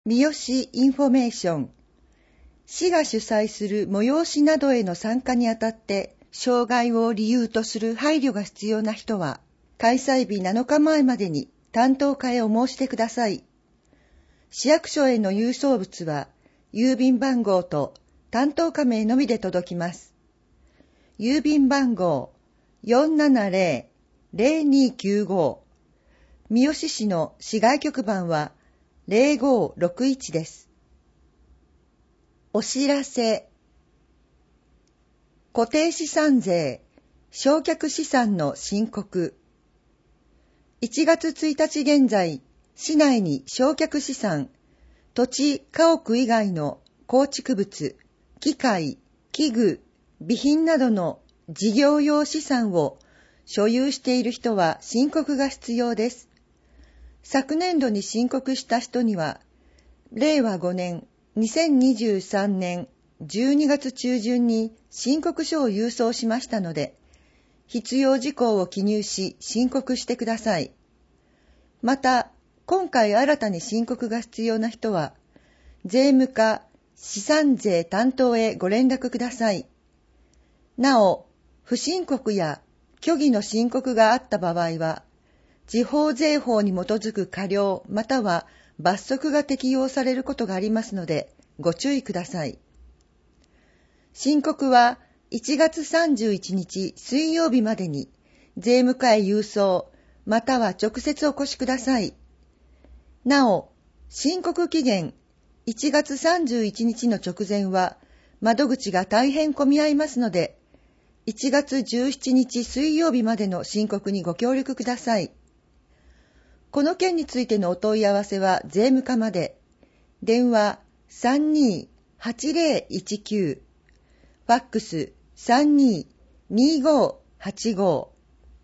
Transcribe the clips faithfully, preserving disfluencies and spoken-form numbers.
三好インフォメーション。市が主催する催しなどへの参加にあたって、障害を理由とする配慮が必要な人は、開催日なのかまえまでに担当課へお申し出ください。市役所への郵送物は、郵便番号と担当課名のみで届きます。郵便番号 よんななゼロ ゼロにきゅうご。三好市の市外局番はゼロごろくいちです。お知らせ。固定資産税、償却資産の申告。いちがつついたち現在、市内に償却資産、土地、家屋以外の構築物、機械、器具、備品などの事業用資産を所有している人は申告が必要です。昨年度に申告した人には、れいわごねん、にせんにじゅうさんねんじゅうにがつちゅうじゅんに申告書を郵送しましたので、必要事項を記入し申告してください。また、今回新たに申告が必要な人は、税務課資産税担当へご連絡ください。なお、不申告や虚偽の申告があった場合は、地方税法に基づく過料または罰則が適用されることがありますので、ご注意ください。申告はいちがつさんじゅういちにち水曜日までに税務課へ郵送または直接お越しください。なお、申告期限いちがつさんじゅういちにちの直前は窓口が大変混み合いますので、いちがつじゅうしちにち水曜日までの申告にご協力ください。この件についてのお問い合わせは税務課まで。電話 さんにーはちゼロいちきゅう、ファックス さんにーにーごはちご。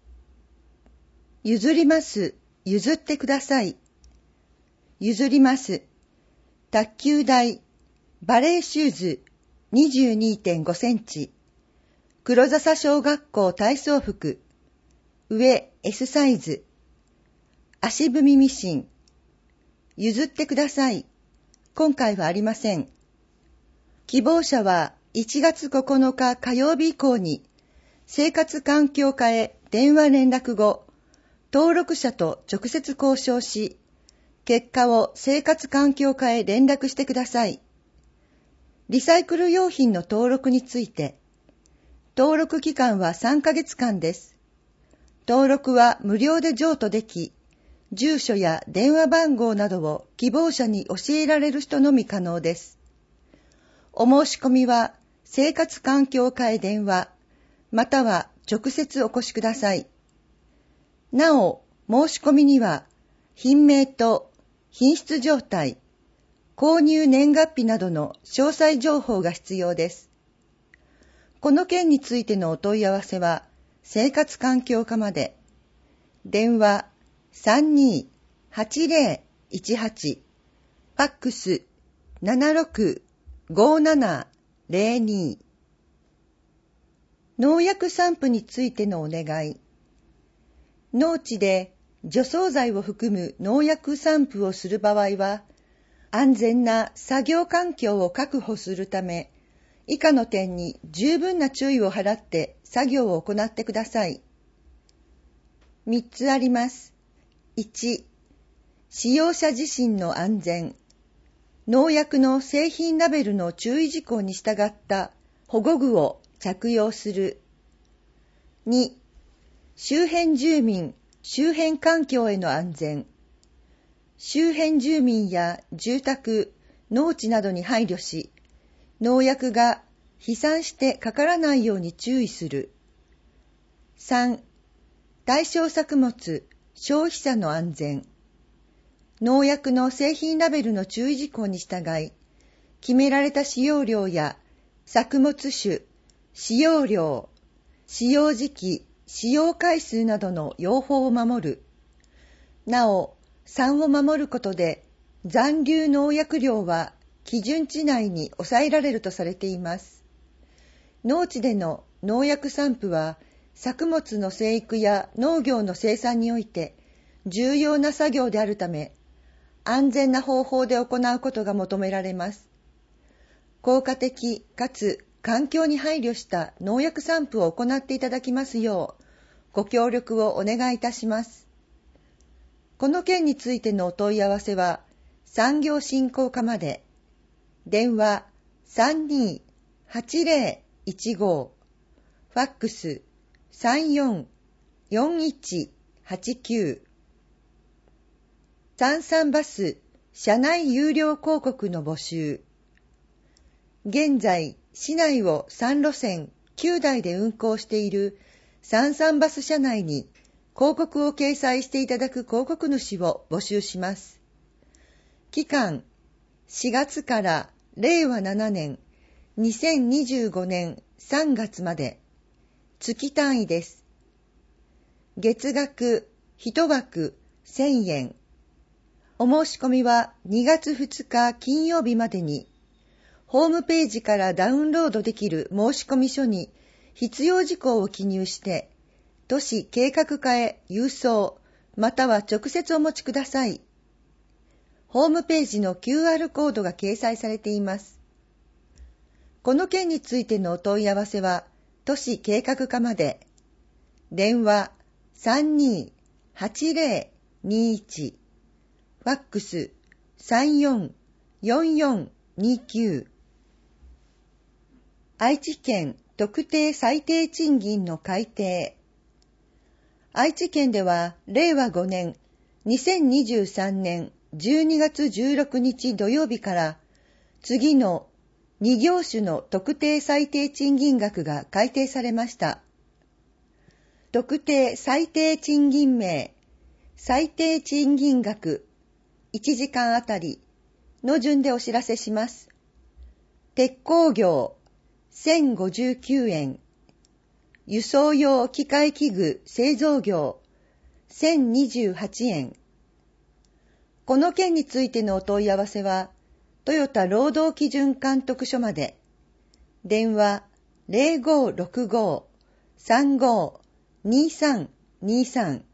譲ります。譲ってください。譲ります。卓球台、バレーシューズ にじゅうにてんごセンチ。黒笹小学校体操服、上 エス サイズ。足踏みミシン。譲ってください。今回はありません。希望者はいちがつここのか火曜日以降に生活環境課へ電話連絡後、登録者と直接交渉し、結果を生活環境課へ連絡してください。リサイクル用品の登録について、登録期間はさんかげつかんです。登録は無料で譲渡でき、住所や電話番号などを希望者に教えられる人のみ可能です。お申し込みは生活環境課へ電話、または直接お越しください。なお、申し込みには、品名と品質状態、購入年月日などの詳細情報が必要です。この件についてのお問い合わせは、生活環境課まで。電話さんにーはちゼロいちはち、ファックスななろくごななゼロに。農薬散布についてのお願い。農地で除草剤を含む農薬散布をする場合は、安全な作業環境を確保するため、以下の点に十分な注意を払って作業を行ってください。みっつあります。いち、使用者自身の安全。農薬の製品ラベルの注意事項に従った保護具を着用する。に、周辺住民、周辺環境への安全。周辺住民や住宅、農地などに配慮し、農薬が飛散してかからないように注意する。さん、対象作物、消費者の安全。農薬の製品ラベルの注意事項に従い、決められた使用量や作物種、使用量、使用時期、使用回数などの用法を守る。なお、さんを守ることで残留農薬量は基準値内に抑えられるとされています。農地での農薬散布は作物の生育や農業の生産において重要な作業であるため、 安全な方法で行うことが求められます。効果的かつ環境に配慮した農薬散布を行っていただきますよう、ご協力をお願いいたします。この件についてのお問い合わせは、産業振興課まで、電話 さんにーはちぜろいちご、ファックス さんよんよんいちはちきゅう、さんさんバス車内有料広告の募集。現在、市内をさん路線きゅうだいで運行しているさんさんバス車内に広告を掲載していただく広告主を募集します。期間、しがつかられいわななねんにせんにじゅうごねんさんがつまで、月単位です。月額いちわくせんえん。お申し込みはにがつふつか金曜日までに、ホームページからダウンロードできる申込書に必要事項を記入して、都市計画課へ郵送、または直接お持ちください。ホームページの キューアール コードが掲載されています。この件についてのお問い合わせは、都市計画課まで、電話 さんにーはちぜろにいち、ファックス さんよんよんよんにきゅう。愛知県特定最低賃金の改定。愛知県ではれいわごねんにせんにじゅうさんねんじゅうにがつじゅうろくにち土曜日から次のに業種の特定最低賃金額が改定されました。特定最低賃金名、最低賃金額、いちじかんあたりの順でお知らせします。鉄工業、せんごじゅうきゅうえん。輸送用機械器具製造業、せんにじゅうはちえん。この件についてのお問い合わせは、トヨタ労働基準監督署まで、電話 ゼロごろくご さんご にさんにさん。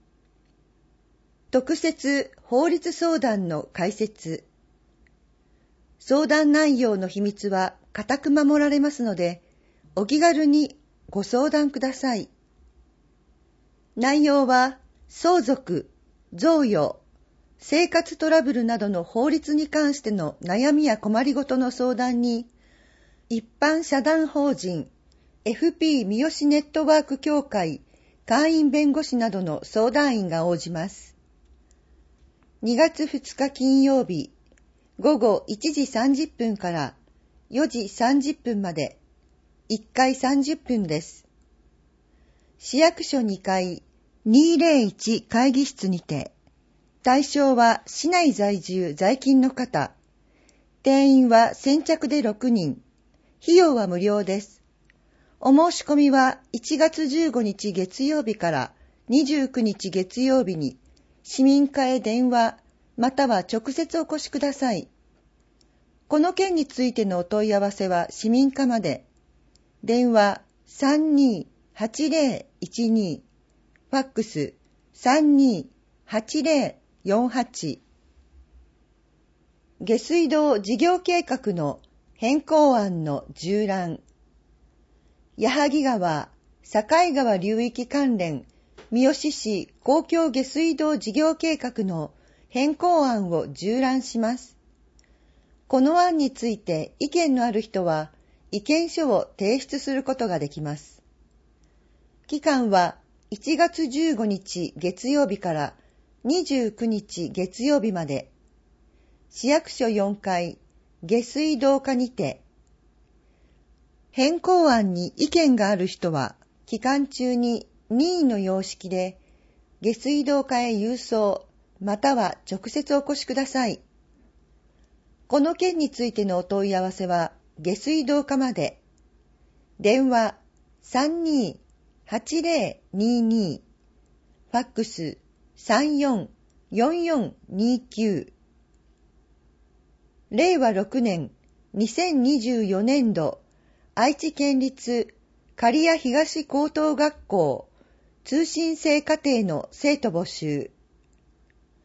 特設法律相談の開設。相談内容の秘密は固く守られますので、お気軽にご相談ください。内容は、相続、贈与、生活トラブルなどの法律に関しての悩みや困りごとの相談に、一般社団法人 エフピー 三好ネットワーク協会会員弁護士などの相談員が応じます。にがつふつか金曜日、ごごいちじさんじゅっぷんからよじさんじゅっぷんまで、いっかいさんじゅっぷんです。市役所にかいにぜろいち会議室にて、対象は市内在住在勤の方、定員は先着でろくにん、費用は無料です。お申し込みはいちがつじゅうごにち月曜日からにじゅうくにち月曜日に市民課へ電話または直接お越しください。この件についてのお問い合わせは市民課まで、電話 さんにーはちぜろいちに、ファックス さんにーはちぜろよんはち。下水道事業計画の変更案の縦覧。矢作川、境川流域関連三好市公共下水道事業計画の変更案を縦覧します。この案について意見のある人は意見書を提出することができます。期間はいちがつじゅうごにち月曜日からにじゅうくにち月曜日まで、市役所よんかい下水道課にて、変更案に意見がある人は期間中に任意の様式で下水道課へ郵送または直接お越しください。この件についてのお問い合わせは下水道課まで、電話 さんにーはちぜろにに、ファックス さんよんよんよんにきゅう。れいわろくねんにせんにじゅうよねんど愛知県立刈谷東高等学校通信制課程の生徒募集。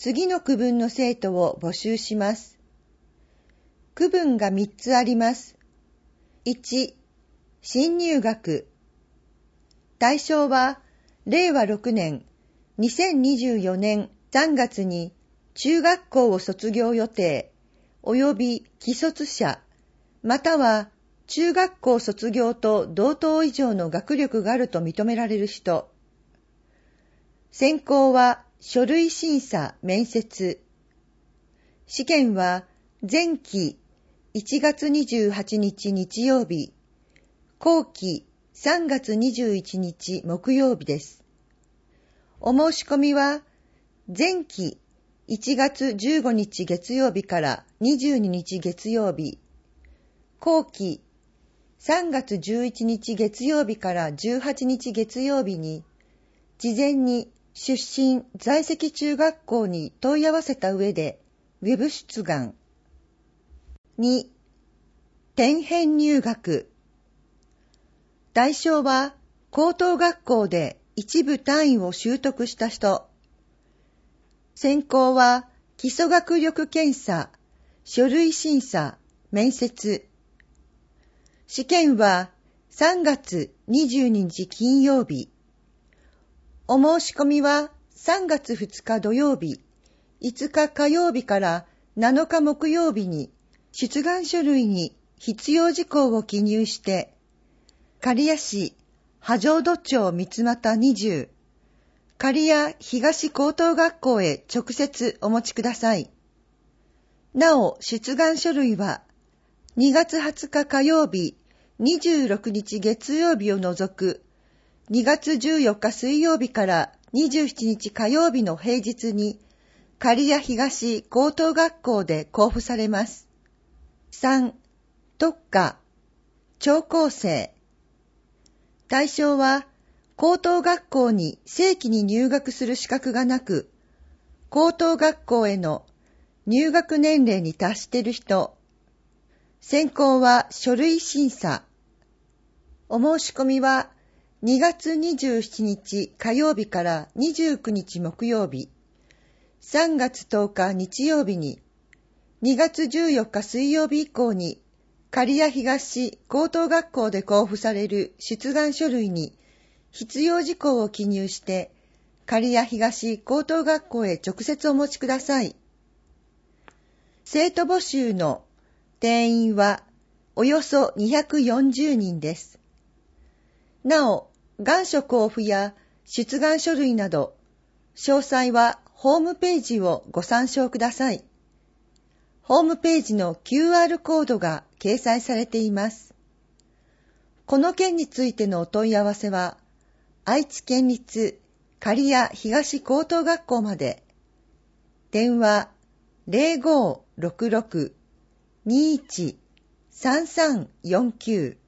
次の区分の生徒を募集します。区分がみっつあります。いち、新入学。対象は、れいわろくねん、にせんにじゅうよねんさんがつに中学校を卒業予定、及び既卒者、または中学校卒業と同等以上の学力があると認められる人。選考は書類審査、面接。試験は前期いちがつにじゅうはちにち日曜日、後期さんがつにじゅういちにち木曜日です。お申し込みは前期いちがつじゅうごにち月曜日からにじゅうににち月曜日、後期さんがつじゅういちにち月曜日からじゅうはちにち月曜日に、事前に出身在籍中学校に問い合わせた上で、ウェブ出願。に、転編入学。対象は、高等学校で一部単位を習得した人。選考は、基礎学力検査、書類審査、面接。試験は、さんがつにじゅうににち金曜日。お申し込みは、さんがつふつか土曜日、いつか火曜日からなのか木曜日に、出願書類に必要事項を記入して、刈谷市波状土町三俣にじゅう、刈谷東高等学校へ直接お持ちください。なお、出願書類は、にがつはつか火曜日、にじゅうろくにち月曜日を除く、にがつじゅうよっか水曜日からにじゅうしちにち火曜日の平日に、刈谷東高等学校で交付されます。さん、特科、聴講生。対象は、高等学校に正規に入学する資格がなく、高等学校への入学年齢に達している人。選考は書類審査。お申し込みはにがつにじゅうしちにち火曜日からにじゅうくにち木曜日、さんがつとおか日曜日に、にがつじゅうよっか水曜日以降に、刈谷東高等学校で交付される出願書類に必要事項を記入して、刈谷東高等学校へ直接お持ちください。生徒募集の定員はおよそにひゃくよんじゅうにんです。なお、願書交付や出願書類など、詳細はホームページをご参照ください。ホームページの キューアール コードが掲載されています。この件についてのお問い合わせは、愛知県立刈谷東高等学校まで。電話 ゼロごーろくろく にーいち さんさんよんきゅう